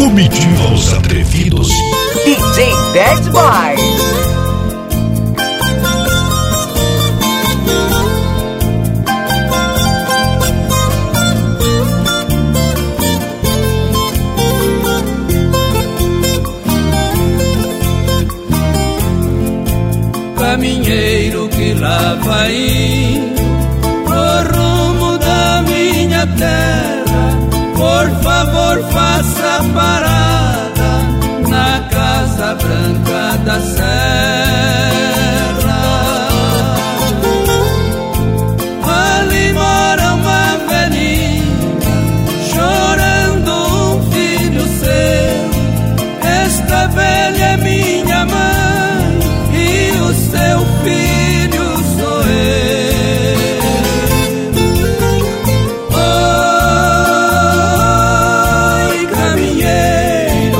Comitiva Os Atrevidos. DJ Bad Boy. Caminheiro que lá vai indo pro rumo da minha terra, por favor faça parada na Casa Branca da Serra. Ali mora uma velhinha chorando um filho seu. Esta velha é minha mãe e o seu filho sou eu. Oi, caminheiro,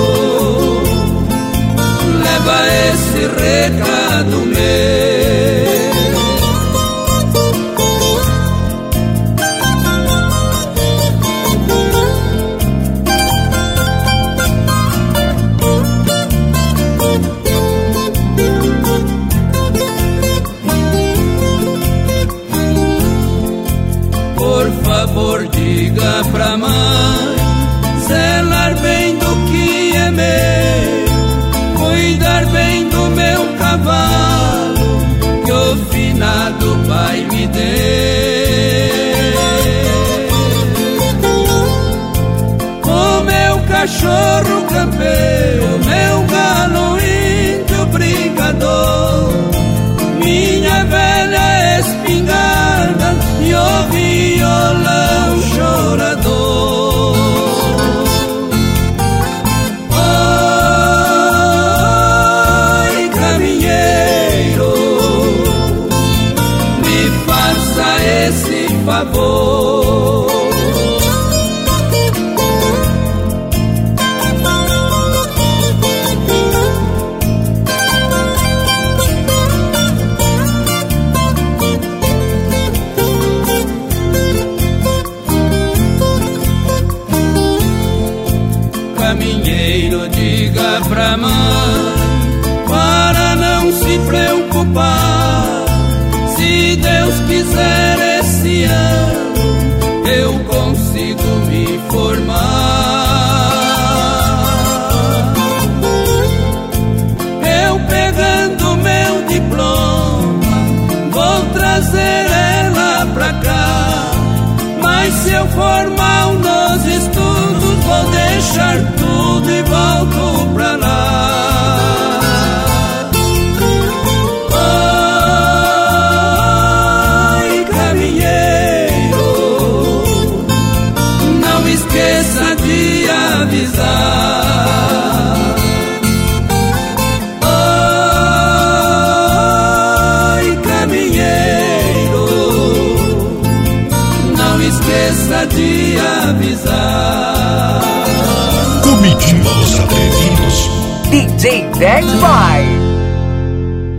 leva esse recado meu. Por favor, diga pra mãe zelar bem do que é meu, cuidar bem do meu cavalo que o finado pai me deu. O meu cachorro campeiro, o meu galo índio brigador, minha velha espingarda e o violão chorador. Oi, caminheiro, me faça esse favor. Caminheiro, diga pra mãe para não se preocupar. Se Deus quiser esse ano eu consigo me formar. Eu pegando meu diploma vou trazer ela pra cá. Mas se eu for mal nos estudos vou deixar tudo e volto pra lá. Oi, caminheiro, não esqueça de avisar. Oi, caminheiro, não esqueça de avisar. Comitiva Os Atrevidos. DJ Bad Boy.